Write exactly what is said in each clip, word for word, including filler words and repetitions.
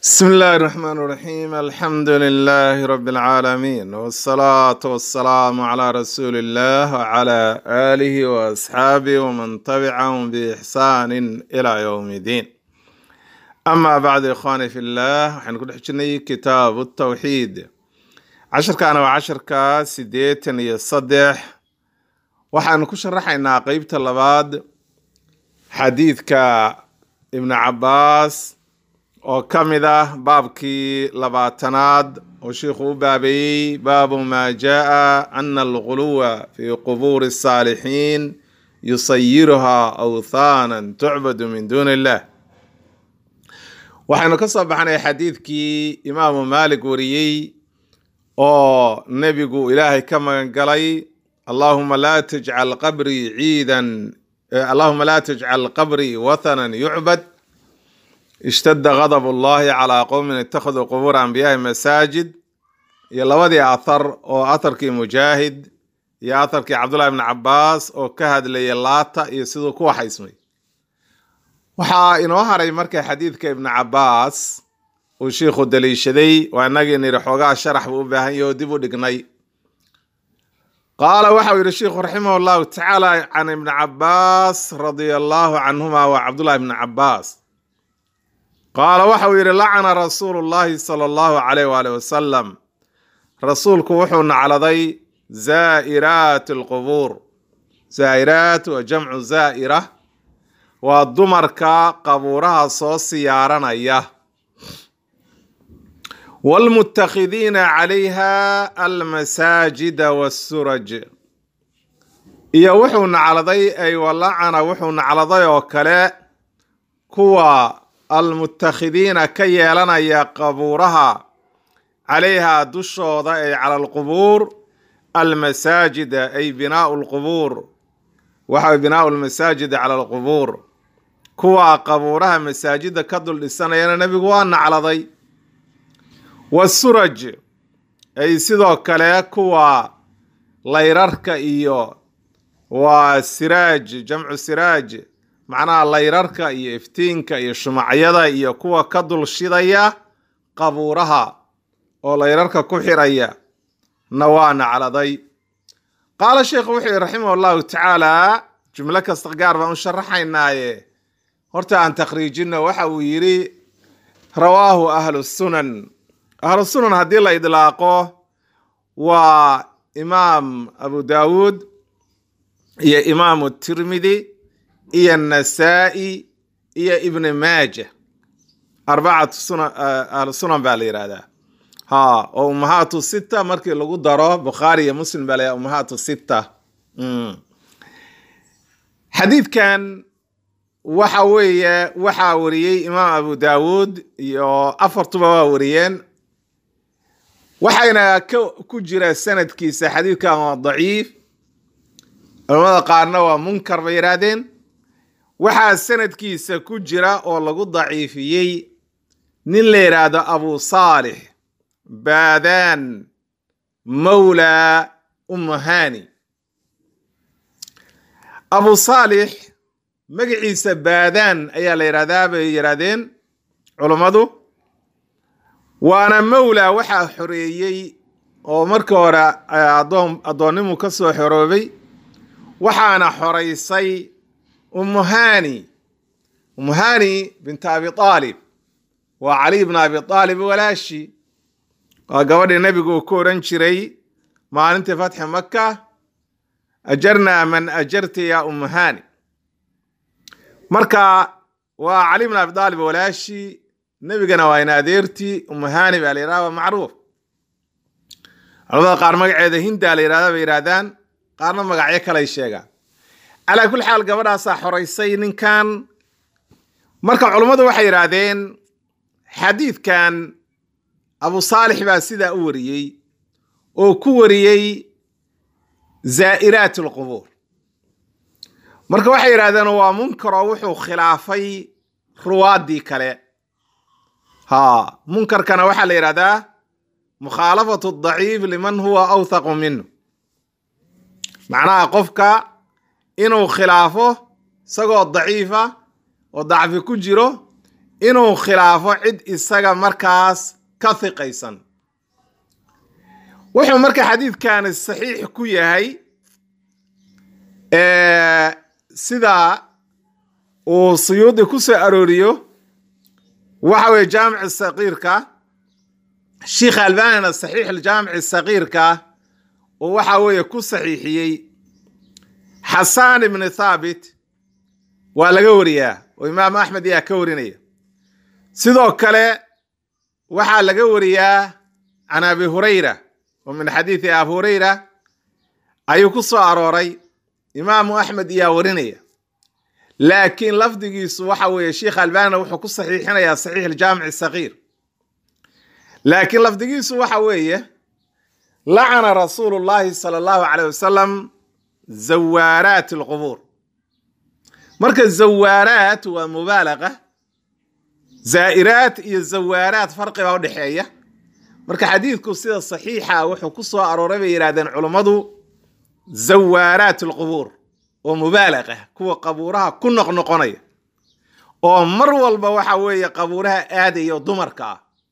بسم الله الرحمن الرحيم الحمد لله رب العالمين والصلاة والسلام على رسول الله وعلى آله وأصحابه ومن تبعهم بإحسان إلى يوم الدين. أما بعد إخواني في الله حنقول حجني كتاب التوحيد عشر كان وعشر كا سديتن يصدح وحنكون شرحنا قيبة اللباد حديث كا ابن عباس oo ka mid ah baabkii labaatanaad oo sheekhu u baabayey baabu maa jaa ana alghuluwa fi qubuuri الsaalixiin yusayiruhaa awthaanan tucbadu min duuni illah. waxaynu ka soo baxnay xadiidkii imaamu maalik wariyey oo nebigu ilaahay ka magan galay allahuma laa tajcal qabrii ciidan allahuma laa tajcal qabrii wathanan yucbad اشتد غضب الله على قوم اتخذوا قبور أنبيائهم مساجد. يا لودي أثر أو أثر كي مجاهد يا أثر كي عبد الله بن عباس أو كهد لي اللاتا يسيدو كوحا اسمي وحا إنو هاري مركي حديث كي ابن عباس وشيخ الدليشدي وأناقي نرحوغا شرح بوباهن يوديبو دقني. قال وحاوي الشيخ رحمه الله تعالى عن ابن عباس رضي الله عنهما وعبد الله بن عباس قال وحو يري لعن رسول الله صلى الله عليه وآله وسلم رسولك وحونا على ذي زائرات القبور. زائرات وجمع زائرة والضمرك قبورها صوص يارنا إياه والمتخذين عليها المساجد والسرج. إيا وحونا على ذي أي ولعن وحونا على ذي وكلاء كوا المتخذين كي يلنا قبورها عليها دشوضة أي على القبور المساجد أي بناء القبور وحو بناء المساجد على القبور كوا قبورها مساجد كدل للسنة ينا نبي وانا على ضي. والسرج أي سيدو كلا كوا ليرارك إيو والسراج جمع السراج معناها layrarka iyo iftiinka iyo shumacyada iyo kuwa ka dul shidaya qabuuraha oo layrarka ku xiraya nawaana caladay. qaala sheekhu wuxuu raximahu allahu tacaala jumla kasta gaar baan u sharaxaynaaye horta aan takhriijino waxa uu yiri rawaahu ahlu sunan. ahlu sunan haddii la idlaaqo waa imaam abu daawud iyo imaamu tirmidi إيا النسائي إيا ابن ماجه أربعة سنن أهل السنن بالإرادة ها أمهات الستة مركي لغو دارو بخاري مسلم بالي أمهات الستة. مم. حديث كان وحاوية وحاوريي إمام أبو داود يو أفرت بواوريين وحينا كجرى سند كيسة حديث كان ضعيف الماذا قارنا ومنكر بإرادين waxaa sanadkiisa ku jira oo lagu daciifiyey nin la yiraahdo abu saalix baadaan mawla umahani. abu saalix magaciisa baadaan ayaa la yiraahdaa bay yiraahdeen culimadu waana mawla waxaa xoreeyey oo marka hore adoon adoonimu ka soo xoroobay waxaana xoreysay أم هاني. أم هاني بنت أبي طالب وعلي بن أبي طالب ولا شيء. وقال النبي قو كورن شري ما أنت فتح مكة أجرنا من أجرت يا أم هاني. مركا وعلي بن أبي طالب ولا شيء النبي قنا وين أديرتي أم هاني بالإرادة معروف. الله قال مقعد هند الإرادة بإرادان قارنا مقعد كلا يشجع. على كل حال gabadhaasa xoreysay ninkan. marka culimadu waxay yiraahdeen xadiidkan abu saalix baa sida u wariyay oo ku wariyay zaa'iraat alqubur. marka waxay yiraahdeen waa munkar oo wuxuu khilaafay ruwaadii kale. ha munkarkana waxa la yiraahdaa mukhalafatu ad-da'if liman huwa awthaq minhu. macnaha qofka inuu khilaafo isagoo daciifa oo dacfi ku jiro inuu khilaafo cid isaga markaas ka thiqaysan. wuxuu marka xadiidkan saxiix ku yahay ee sida uu Suyuudi ku soo arooriyo waxa weeye jaamic saqiirka Sheikh Albani saxiix al-jaamic saqiirka oo waxa weeye ku saxiixiyay Hassan ibn Thabit waa laga wariyaa oo Imaam Ahmed yaa ka warinaya. sidoo kale waxa laga wariyaa عن أبي هريرة ومن حديث أبي هريرة أيو كسو أروري إمام أحمد يا ورينيا لكن لفظي وحوي الشيخ الباني وحو كصحيحنا يا صحيح الجامع الصغير لكن لفظي وحوي لعن رسول الله صلى الله عليه وسلم زوارات القبور. مركز زوارات ومبالغة زائرات iyo زوارات فرق baa u dhaxeeya. marka xadiidku sida saxiixa wuxuu ku soo arooray bay yiraahdeen culimadu زوارات القبور oo mubaalagah kuwa qabuuraha ku noqnoqonaya oo mar walba waxa weeye qabuuraha aadayo dumarka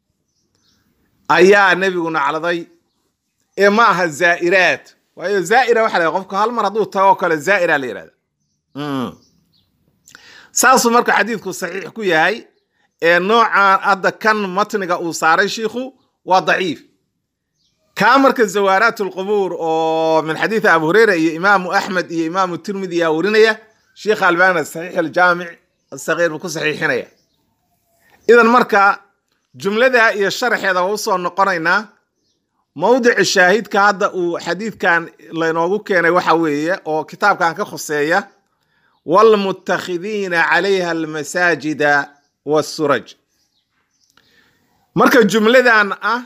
ayaa nabiguna caladay ee ma aha zaa'iraat waayo zaa'ira waxa la qofku hal mar haduu tago kale zaa'ira la yiraahdo mm saasu marka xadiidku saxiix ku yahay ee nooca hadda kan matniga uu saaray sheekhu waa daciif كامرك زوارات القبور أو من حديث أبو هريرة إمام أحمد إمام الترمذي يا ورينيا شيخ الباني الصحيح الجامع الصغير بكل صحيحين. إذا مركا جملة ده هي الشرح هذا وصل نقرينا موضع الشاهد كهذا وحديث كان لينوغو كان وحوية أو كتاب كان كخصية والمتخذين عليها المساجد والسرج. مركا الجملة ده أنا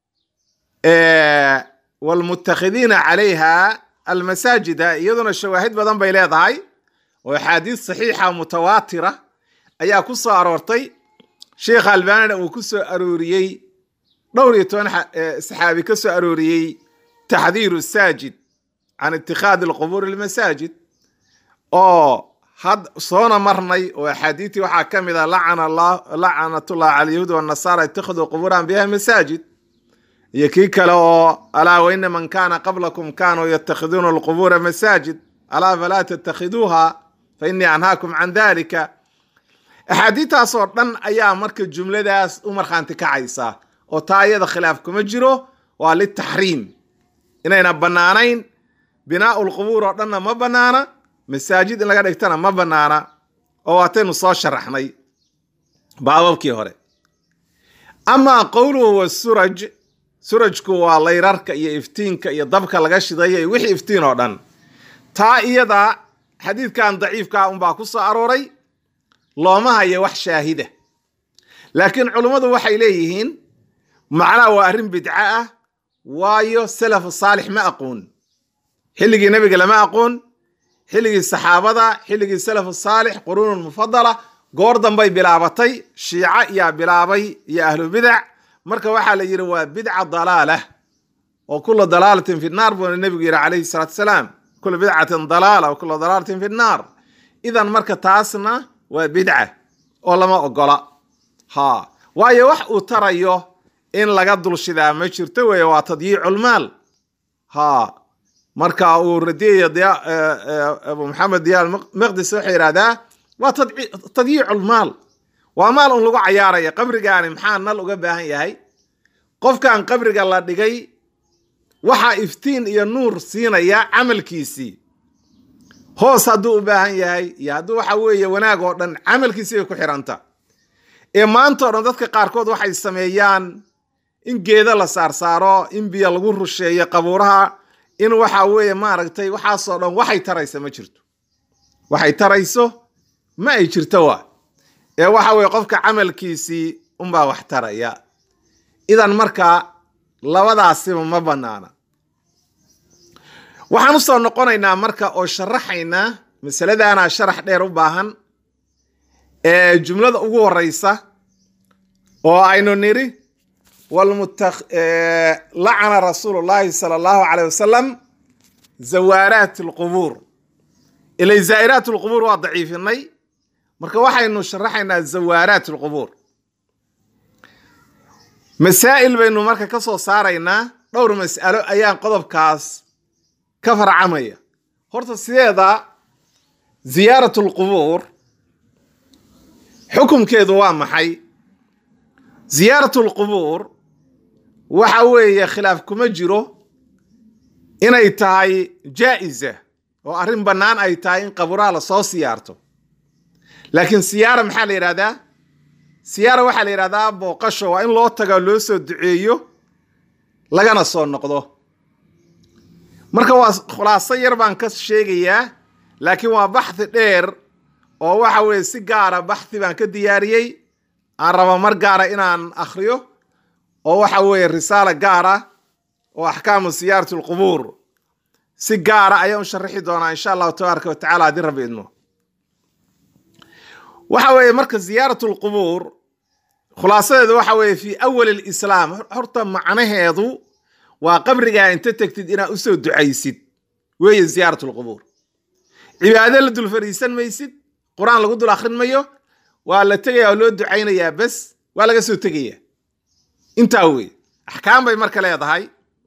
أه والمتخذين عليها المساجد يظن الشواهد بدن بيلاضاي وحديث صحيحة متواترة أيا كسو أرورتي شيخ الباني وكسو أروريي دوريتون صحابي كسو أروريي تحذير الساجد عن اتخاذ القبور المساجد أو هاد صونا مرني وحديثي وحاكم إذا لعن الله لعنة الله على اليهود والنصارى اتخذوا قبورا بها مساجد يكيك لو ألا وإن من كان قبلكم كانوا يتخذون القبور مساجد ألا فلا تتخذوها فإني أنهاكم عن ذلك. أحاديثها صورتن أيام مركز الجملة داس أمر خانتك عيسى وتايد خلافكم الجرو وللتحريم إننا بنانين بناء القبور وطننا ما بنانا مساجد إن لقد اكتنا ما بنانا واتين صار شرحني بابوكي هوري. أما قوله والسرج surajku waa layrarka iyo iftiinka iyo dabka laga shiday wixii iftiin oo dhan taa iyada xadiidkan daciifka ah baa ku soo arooray looma hayo wax shaahida laakiin culimadu waxay leeyihiin macna waa arrin bidca ah waayo salaf saalix ma aqoon xilligii nabiga lama aqoon xilligii saxaabada xilligii salaf saalix qurun mufaddala goor danbay bilaabatay shiica iyo bilaabay iyo ahlu bid'a marka waxa la yiri waa bid'a dalaalah oo kullu dalaalatin fi an-nar buu nabiga yiri alayhi salatu wasalaam kullu bid'atin dalaalah wa kullu dalaalatin fi an-nar idan marka taasna waa bid'a oo lama ogola ha waayo wax uu tarayo in laga dulshidaa ma jirto way waa tadyiicul maal ha marka uu radiyay Abu Muhammad Diyaal Maqdis wuxuu yiraahdaa waa tadyiicul maal waa maal un lagu ciyaaraya qabrigaani maxaa nal uga baahan yahay qofkan qabriga la dhigay waxa iftiin iyo nuur siinaya amalkiisi hoos haduu u baahan yahay iyo haduu waxa weeye wanaag oo dhan amalkiisi ku xiranta ee maanta oo dadka qaar kood waxay sameeyaan in geeda la saar saaro in biyo lagu rusheeyo qabuuraha in waxa weeye ma aragtay waxa soo dhan waxay tarayso ma jirto waxay tarayso ma ay jirto waa ee waxa way qofka amalkiisi um baa wax taraya idan marka labadaasi ma banaana waxaan u soo noqonaynaa marka oo sharaxayna masaladaana sharax dheer u baahan ee jumlada ugu horeysa oo aynu niri wal mutakh la'ana rasuulullaahi sallallahu alayhi wasallam zawarat alqubur ilay zairat alqubur waa daciifinay marka waxaynu sharaxaynaa zawaaraat alqubuur masaa'il baynu marka ka soo saaraynaa dhowr mas'alo ayaan qodobkaas ka farcamaya horta sideeda ziyaaratu alqubuur xukunkeedu waa maxay ziyaaratu alqubuur waxa weeye khilaaf kuma jiro inay tahay jaa'iza oo arrin bannaan ay tahay in qabuuraha la soo siyaarto laakiin siyaara maxaa la yidhahdaa siyaara waxaa la yidhahdaa booqasho waa in loo tago loo soo duceeyo lagana soo noqdo marka waa khulaaso yar baan ka sheegayaa laakiin waa baxthi dheer oo waxa weeye si gaara baxthi baan ka diyaariyey aan raba mar gaara inaan akhriyo oo waxa weeye risaalo gaara oo axkaamu siyaarati alqubuur si gaara ayaan u sharaxi doonaa insha allahu tabaaraka watacaala haddii rabbi idmo waxa weeye marka ziyaaratu alqubuur khulaasadeedu waxa weeye fi awal alislaam horta macnaheedu waa qabrigaa inta tegtid inaad u soo ducaysid weeye ziyaaratu alqubuur cibaado la dul fariisan maysid quraan lagu dul akhrin mayo waa la tegayaa oo loo ducaynayaa bas waa laga soo tegayaa intaa weeye axkaam bay marka leedahay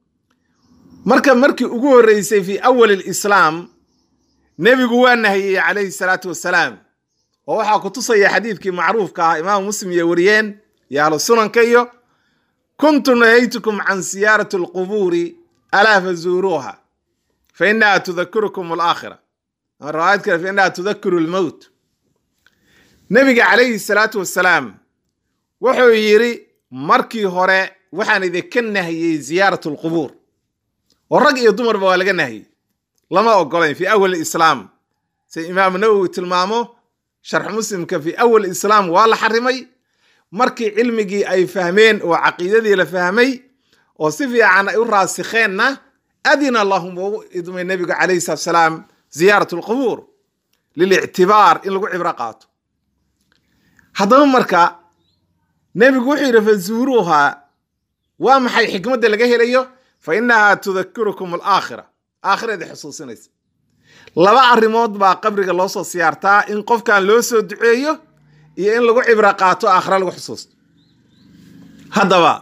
marka markii ugu horreysay fi awal alislaam nebigu waa nahiyey calayhi salaatu wassalaam oo waxaa ku tusaya xadiidkii macruufka ah imaamu muslim iyo wariyeen iyo ahlu sunanka iyo kuntu nahaytukum can siyaarati alqubuuri alaa fazuuruuha fa inaha tudakirukum alaakhira ama riwaayad kale fa inaha tudakiru almowt nebiga calayhi salaatu wassalaam wuxuu yidhi markii hore waxaan idinka nahiyey ziyaaratu alqubuur oo rag iyo dumarba waa laga nahiyey lama ogolayn fi awal islaam si imaamu nawowi tilmaamo sharx muslimka fi awal islaam waa la xarimay markii cilmigii ay fahmeen oo caqiidadii la fahmay oo si fiican ay u raasikheenna adina lahum ugu idmay nebigu calayhi salaatu wasalaam ziyaaratu alqubuur lilictibaar in lagu cibro qaato haddaba marka nebigu wuxuu yidhi fazuuruuha waa maxay xikmadda laga helayo fa inaha tudakirukum alaakhira aakhirada xusuusinaysa laba arrimood baa qabriga loo soo siyaartaa in qofkan loo soo duceeyo iyo in lagu cibro qaato aakhira lagu xusuusto haddaba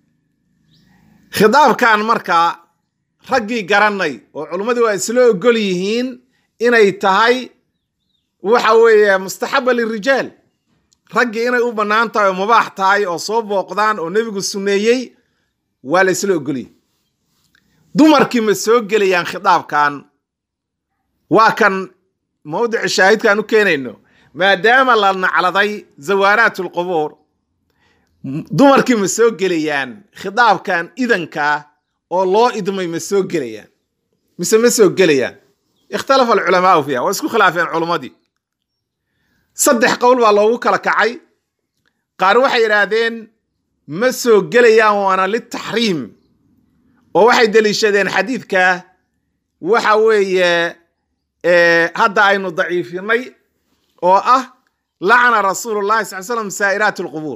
khitaabkan markaa raggii garanay oo culimmadii waa isla ogol yihiin inay tahay waxa weeye mustaxaba lirijaal raggii inay u bannaan tahay oo mubaax tahay oo soo booqdaan oo nebigu sunneeyey waa la isla ogol yihin dumarkii ma soo gelayaan khitaabkan waa kan mawdici shaahidkaan u keenayno maadaama la nacladay zawaaraat alqubuur dumarkii ma soo gelayaan khitaabkan idanka oo loo idmay ma soo gelayaan mise ma soo gelayaan ikhtalafa alculamaau fiiha waa isku khilaafeen culimmadii saddex qowl baa loogu kala kacay qaar waxay yidhaahdeen ma soo gelayaan waana litaxriim oo waxay deliishadeen xadiidka waxa weeye hadda aynu daciifinay oo ah lacana rasuulullahi sal slam saa'iraat alqubuur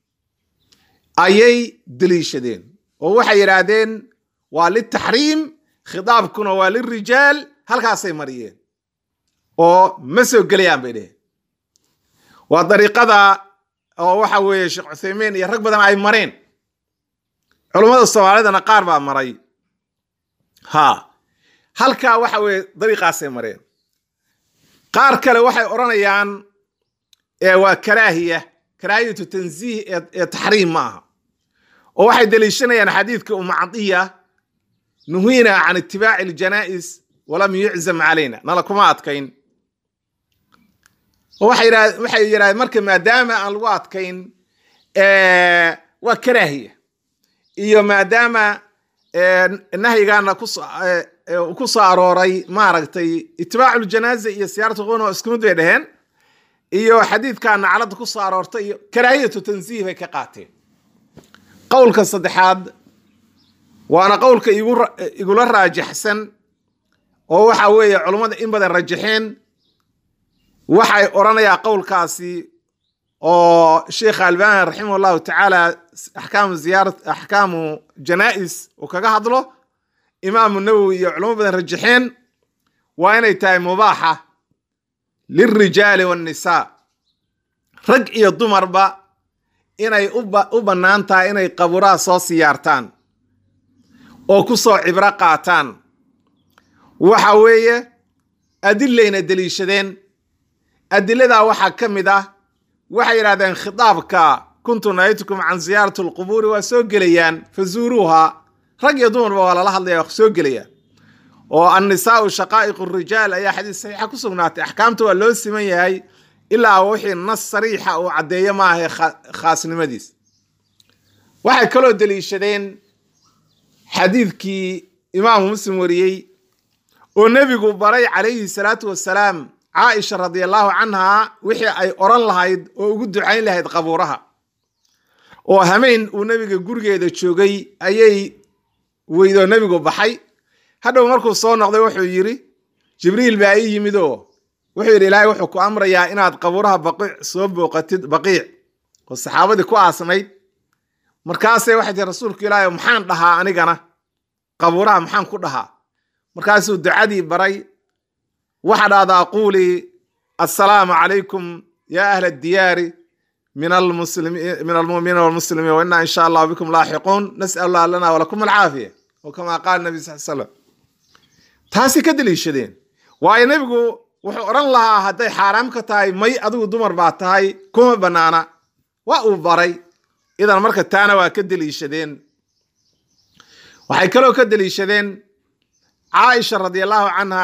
ayay deliishadeen oo waxay yidhaahdeen waa litaxriim khitaabkuna waa lirijaal halkaasay mariyeen oo ma soo gelayaan bay dheheen waa dariiqada oo waxa weeye sheekh cuthaymiin iyo rag badan ay mareen culummada soomaalidana qaar baa maray ha halkaa waxa weeye dariiqaasay mareen qaar kale waxay odhanayaan waa karaahiya karaahiyatu tanziih ee taxriim ma aha oo waxay deliishanayaan xadiidka umu cadiya nuhiina can itibaaci aljana'is walam yuczam calayna nala kuma adkayn oo waxay yidhahdeen marka maadaama aan lagu adkayn waa karaahiya iyo maadaama nahyigaana ku soo arooray maaragtay itibaacu ljanaaza iyo siyaaratu quna oo isku mid bay dheheen iyo xadiidkaa naclada ku soo aroortay iyo karaahiyatu tansiih bay ka qaateen qowlka saddexaad waana qowlka igula raajixsan oo waxa weeye culummada in badan rajaxeen waxay odhanayaa qowlkaasi oo sheekh albani raximah allahu tacaala axkaamu ziyaarat axkaamu jana'is uu kaga hadlo imaamu nawowi iyo culamo badan rajaxeen waa inay tahay mubaaxa lilrijaali wannisaa rag iyo dumarba inay u bannaan tahay inay qabuuraha soo siyaartaan oo ku soo cibro qaataan. waxa weeye adilayna daliishadeen. adiladaa waxaa ka mid ah waxay yidhahdeen khitaabka kuntu nahaytukum can ziyaarati alqubuuri waa soo gelayaan fazuuruuha. rag iyo dumarba waa lala hadlaya waa soo gelayaan. oo annisaau shaqaa'iqu rijaal ayaa xadiis saxiixa ku sugnaatay. axkaamta waa loo siman yahay ilaa wixii nas sariixa uu caddeeyo maaha khaasnimadiis. waxay kaloo daliishadeen xadiidkii imaamu muslim wariyey oo nebigu baray calayhi salaatu wasalaam caaisha radiallahu canha wixii ay oran lahayd oo ugu ducayn lahayd qabuuraha. oo hameyn uu nebiga gurigeeda joogay ayay weydoo nebigu baxay. hadhow markuu soo noqday wuxuu yidhi jibriil baa ii yimid oo wuxuu yidhi ilaahay wuxuu ku amrayaa inaad qabuuraha baqiic soo booqatid baqiic oo saxaabadii ku aasnayd. markaasay waxay tihi rasuulku ilaahay maxaan dhahaa anigana qabuuraha maxaan ku dhahaa? markaasuu ducadii baray. waxa dhahdaa quulii assalaamu calaykum yaa ahla diyaari min almu'miniina walmuslimiin wa innaa insha allah bikum laaxiquun nas'al allah lana walakum alcaafiya oo kamaa qaala nabi sal slam. taasi ka daliishadeen. waayo nebigu wuxuu odhan lahaa hadday xaaraam ka tahay may adigu dumar baa tahay kuma bannaana. waa uu baray. idan marka taana waa ka daliishadeen. waxay kaloo ka daliishadeen caaisha radiallahu canha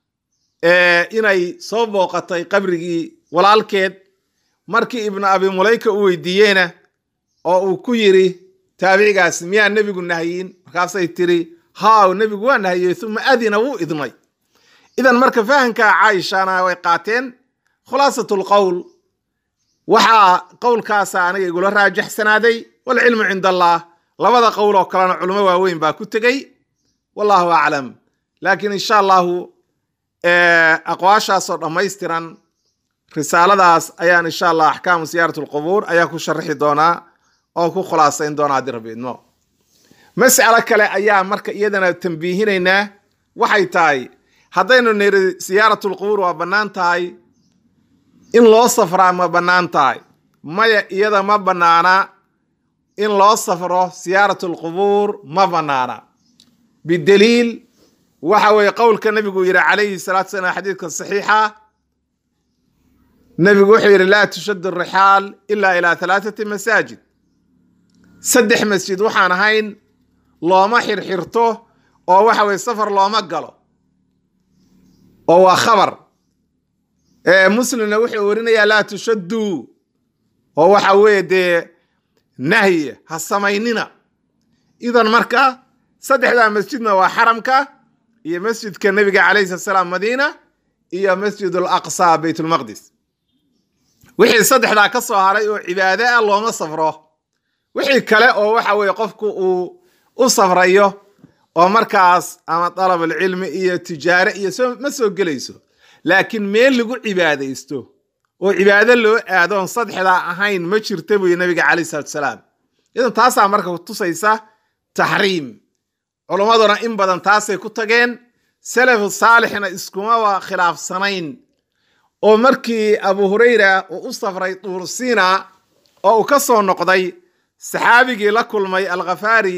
inay soo booqatay qabrigii walaalkeed markii ibnu abi mulayka u weydiiyeyna oo uu ku yidhi taabicigaas miyaa nebigu nahyin? markaasay tiri haaw nebigu waa nahiyey uma adina wuu idmay. idan marka fahamka caaishana way qaateen. khulaasatul qowl waxaa qowlkaasa aniga igula raajaxsanaaday walcilmu cinda allah. labada qowl oo kalena culimo waaweyn baa ku tegey wallahu aclam. laakiin insha allahu aqwaashaasoo dhammaystiran risaaladaas ayaan insha allah axkaamu siyaarat alqubuur ayaa ku sharaxi doonaa oo ku khulaasayn doonaa haddii rabbi idmo. mas'alo kale ayaa marka iyadana tambiihinaynaa. waxay tahay haddaynu niri siyaaratulqubuur waa bannaan tahay in loo safraa ma bannaan tahay? maya, iyada ma bannaana in loo safro siyaaratulqubuur ma bannaana. bidaliil waxa weeye qowlka nebigu yidhi calayhi salaatu salaam xadiidka saxiixa. nebigu wuxuu yidhi laa tushaddu rixaal ilaa ilaa halaathati masaajid. saddex masjid waxaan ahayn looma xirxirto oo waxa weye safar looma galo. oo waa khabar. muslimna wuxuu warinayaa laa tushaddu oo waxa weeye dee nahyi ha samaynina. idan marka saddexdaa masjidna waa xaramka iyo masjidka nebiga calayhi salatu salaam madiina iyo masjid alaqsa baytulmaqdis. wixii saddexdaa ka soo haray oo cibaado ah looma safro. wixii kale oo waxa weeye qofku uu u safrayo oo markaas ama dalab alcilmi iyo tijaare iyo ma soo gelayso. laakiin meel lagu cibaadaysto oo cibaado loo aadoon saddexdaa ahayn ma jirta buyi nabiga calayhi salatu salaam. idan taasaa marka tusaysa taxriim. culimmaduna in badan taasay ku tageen. salafu saalixna iskumaba khilaafsanayn. oo markii abu hurayra uu u safray tuur siina oo uu ka soo noqday saxaabigii la kulmay alkhafaari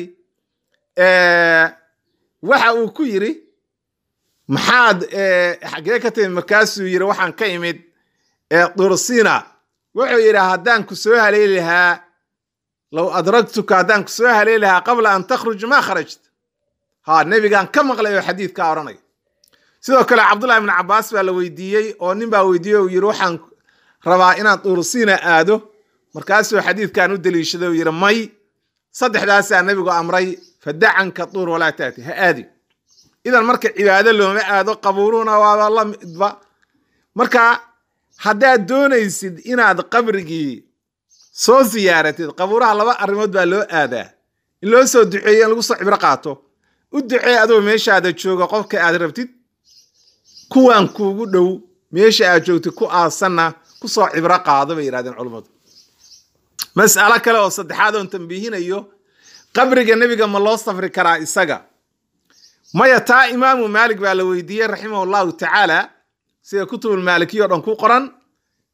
waxa uu ku yidhi maxaad xagee ka timid? markaasuu yidhi waxaan ka imid tuur siina. wuxuu yidhi haddaan ku soo haleeli lahaa low adragtuka haddaan ku soo haleeli lahaa qabla an takhruj ma kharajta. ha nebigaan ka maqlay oo xadiidkaa odhanay. sidoo kale cabdullahi ibnu cabbaas baa la weydiiyey oo nin baa weydiiyey uu yidhi waxaan rabaa inaan tuur siina aado. markaasuu xadiidkan u daliishaday uu yidhi may, saddexdaasaa nebigu amray fadacanka tuur walaa taati, ha aadi. idan marka cibaado looma aado. qabuuruhuna waaba la midba. marka haddaad doonaysid inaad qabrigii soo ziyaaratid qabuuraha laba arrimood baa loo aadaa. in loo soo duceeyo in lagu soo cibro qaato. u ducee adoo meeshaada jooga qofka aad rabtid. kuwaan kuugu dhow meesha aad joogtid ku aasanna ku soo cibro qaado bay yidhahdeen culummadu. mas'alo kale oo saddexaad oon tambiihinayo, qabriga nebiga ma loo safri karaa isaga? maya, taa imaamu maalik baa la weydiiyey raximahu llahu tacaala sida kutubulmaalikiya o dhan ku qoran.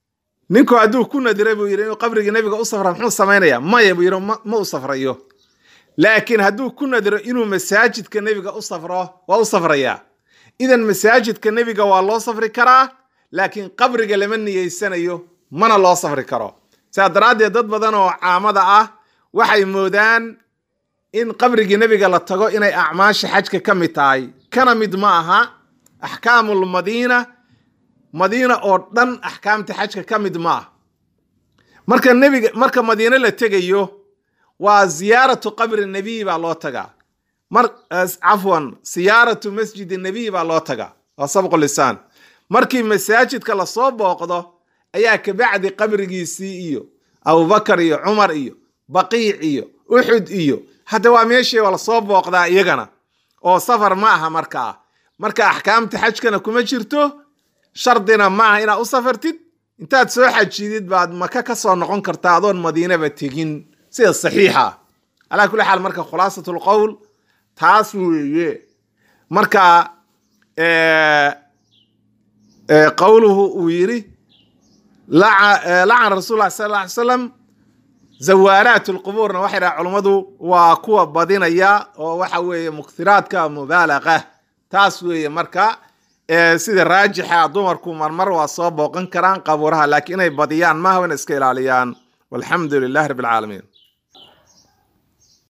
ninku hadduu ku nadiray buu yidhi inuu qabrigii nebiga u safra muxuu samaynayaa maya buu yidhi ma u safrayo laakiin hadduu ku nadiro inuu masaajidka nebiga u safro waa u safrayaa idan masaajidka nebiga waa loo safri karaa laakiin qabriga lama niyeysanayo mana loo safri karo sidaa daraaddeed dad badan oo caamada ah waxay moodaan in qabrigii nebiga la tago inay acmaasha xajka ka mid tahay kana mid ma aha axkaamul madiina madiina oo dhan axkaamta xajka ka mid ma aha marka nebiga marka madiina la tegayo waa ziyaaratu qabri nabiy baa loo tagaa mar afwan siyaaratu masjid nabiy baa loo tagaa waa sabqu lisaan markii masaajidka la soo booqdo ayaa ka bacdi qabrigiisii iyo abubakar iyo cumar iyo baqiic iyo uxud iyo hadda waa meeshii la soo booqdaa iyagana oo safar ma aha markaa marka axkaamta xajkana kuma jirto shardina ma aha inaad u safartid intaad soo xajidid baad maka ka soo noqon kartaa adoon madiinaba tegin sida saxiixa ala kulli xaal marka khulaasatul qowl taas weeye marka ee ee qowluhu uu yiri la'an rasuulullah sallallahu alayhi wasallam zawaaratul quburna waxay raacay culimadu waa kuwa badinaya oo waxa weeye mukthiraadka mubaalaqa taas weeye marka ee sida raajixa dumarku marmar waa soo booqan karaan qabuuraha laakiin ay badiyaan ma hawan iska ilaaliyaan walhamdulillahi rabbil alamin